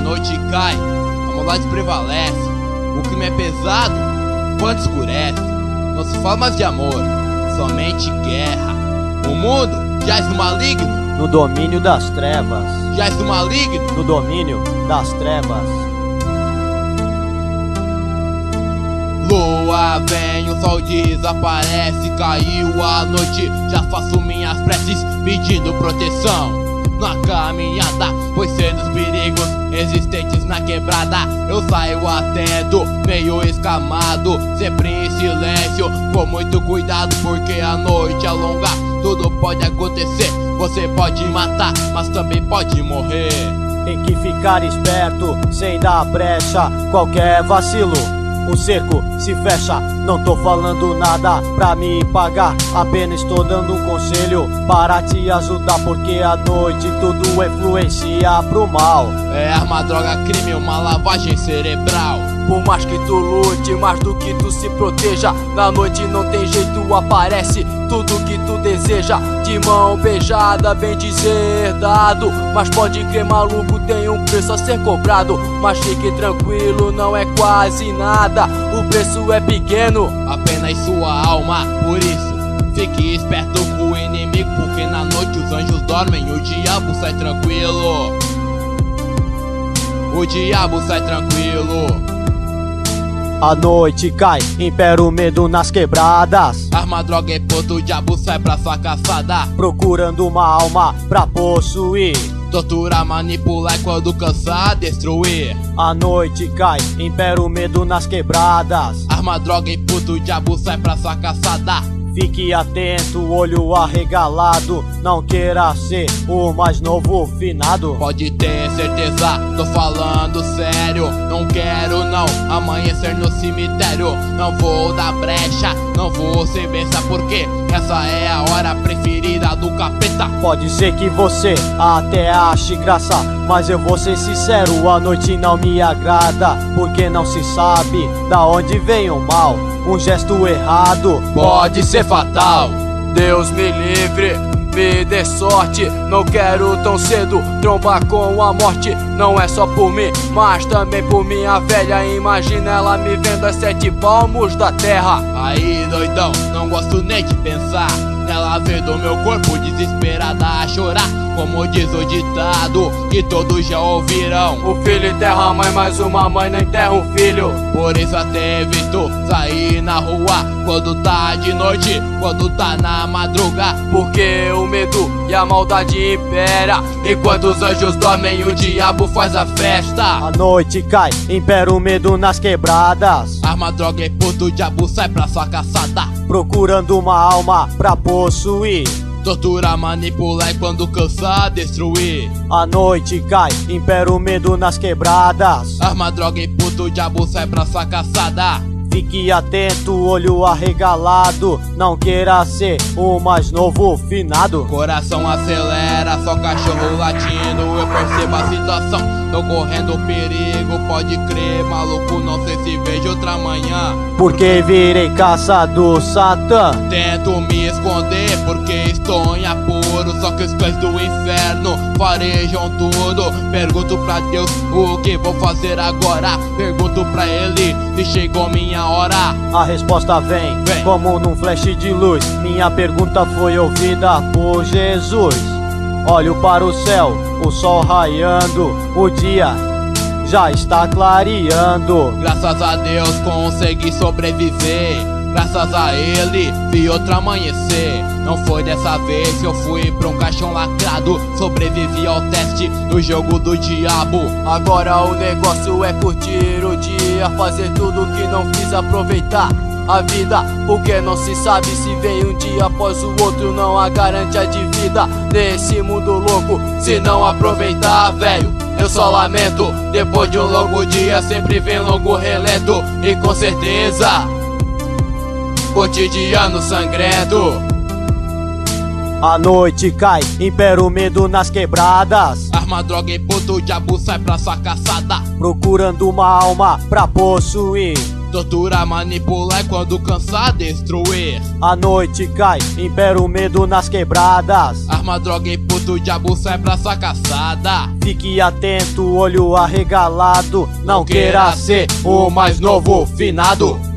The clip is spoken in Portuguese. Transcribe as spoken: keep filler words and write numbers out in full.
noite cai, a maldade prevalece. O crime é pesado, quando escurece. Não se fala mais de amor, somente guerra. O mundo jaz no maligno, no domínio das trevas. Jaz no maligno, no domínio das trevas. Lua vem, o sol desaparece. Caiu a noite, já faço minhas preces pedindo proteção na caminhada, pois sei dos perigos existentes na quebrada. Eu saio atento, meio escamado, sempre em silêncio, com muito cuidado, porque a noite é longa, tudo pode acontecer. Você pode matar, mas também pode morrer. Tem que ficar esperto, sem dar brecha, qualquer vacilo o cerco se fecha. Não tô falando nada pra me pagar, apenas estou dando um conselho para te ajudar, porque à noite tudo influencia pro mal. É arma, droga, crime, uma lavagem cerebral. Por mais que tu lute, mais do que tu se proteja, na noite não tem jeito, aparece tudo que tu deseja. De mão beijada, bem dizer dado, mas pode crer, maluco, tem um preço a ser cobrado. Mas fique tranquilo, não é quase nada, o preço é pequeno, apenas sua alma. Por isso, fique esperto com o inimigo, porque na noite os anjos dormem, o diabo sai tranquilo. O diabo sai tranquilo. A noite cai, impera o medo nas quebradas. Arma, droga e ponto, o diabo sai pra sua caçada, procurando uma alma pra possuir. Torturar, manipular, quando cansar, destruir. A noite cai, impera o medo nas quebradas. Arma, droga e puto, o diabo sai pra sua caçada. Fique atento, olho arregalado, não queira ser o mais novo finado. Pode ter certeza, tô falando sério, não quero não amanhecer no cemitério. Não vou dar brecha, não vou ser besta, porque essa é a hora preferida do capeta. Pode ser que você até ache graça, mas eu vou ser sincero, a noite não me agrada, porque não se sabe da onde vem o mal. Um gesto errado pode ser fatal. Deus me livre, me dê sorte, não quero tão cedo trombar com a morte. Não é só por mim, mas também por minha velha. Imagina ela me vendo a sete palmos da terra. Aí, doidão, não gosto nem de pensar nela vendo meu corpo desesperada a chorar. Como diz o ditado, que todos já ouviram: o filho enterra a mãe, mas uma mãe não enterra um filho. Por isso até evito sair na rua quando tá de noite, quando tá na madruga, porque o medo e a maldade impera. Enquanto os anjos dormem, o diabo faz a festa. A noite cai, impera o medo nas quebradas. Arma, droga e puto, o diabo sai pra sua caçada, procurando uma alma pra possuir. Torturar, manipular e quando cansar, destruir. A noite cai, impera o medo nas quebradas. Arma, droga e puto, o diabo sai pra sua caçada. Fique atento, olho arregalado, não queira ser o mais novo finado. Coração acelera, só cachorro latindo, eu percebo a situação, tô correndo perigo, pode crer, maluco, não sei se vejo outra manhã. Porque virei caça do Satã. Tento me esconder porque estou em apuro, só que os cães do inferno farejam tudo. Pergunto pra Deus o que vou fazer agora, pergunto pra ele se chegou minha hora. A resposta vem, vem como num flash de luz. Minha pergunta foi ouvida por Jesus. Olho para o céu, o sol raiando, o dia já está clareando. Graças a Deus consegui sobreviver, graças a ele vi outro amanhecer. Não foi dessa vez que eu fui pra um caixão lacrado, sobrevivi ao teste no jogo do diabo. Agora o negócio é curtir o dia, fazer tudo que não fiz, aproveitar a vida, porque não se sabe se vem um dia após o outro. Não há garantia de vida nesse mundo louco, se não aproveitar, velho, eu só lamento. Depois de um longo dia sempre vem longo relento, e com certeza cotidiano sangrento. A noite cai, impera o medo nas quebradas. Arma, droga e puto, o diabo sai pra sua caçada, procurando uma alma pra possuir. Torturar, manipular e quando cansar, destruir. A noite cai, impera o medo nas quebradas. Arma, droga e puto, o diabo sai pra sua caçada. Fique atento, olho arregalado. Não, Não queira ser o mais novo finado.